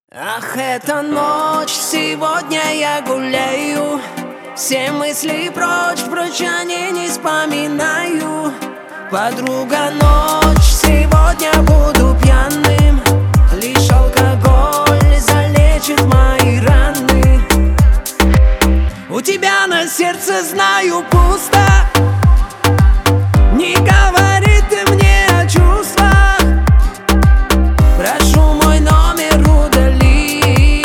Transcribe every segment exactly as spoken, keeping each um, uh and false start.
Ах, эта ночь, сегодня я гуляю, все мысли прочь, прочь они не вспоминаю. Подруга, ночь, сегодня буду пьяным, лишь алкоголь залечит мои раны. У тебя на сердце, знаю, пусто, не говори ты мне о чувствах. Прошу, мой номер удали,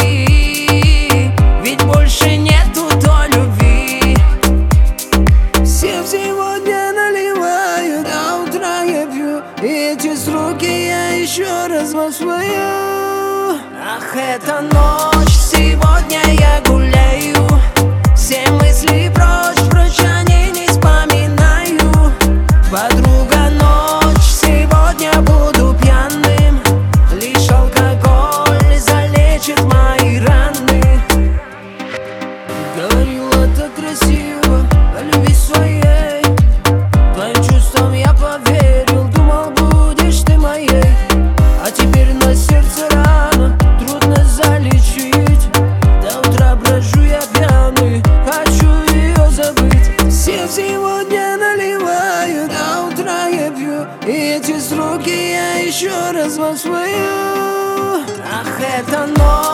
ведь больше нету той любви. Всем сегодня наливаю, до утра я пью, и эти сроки я еще раз вам свою. Ах, эта ночь, сегодня я гуляю, все мысли прочь, прочь они не вспоминаю. Подруга, ночь, сегодня буду пьяным, лишь алкоголь залечит мои раны. Говорила так красиво о любви своей, твоим чувствам я поверил, думал, будешь ты моей. А теперь на сердце рана, трудно залечить, до утра брожу я пьяный, хочу ее забыть. Всем сегодня наливаю, до утра я пью, и эти сроки я еще раз вам свою. Ах, эта ночь.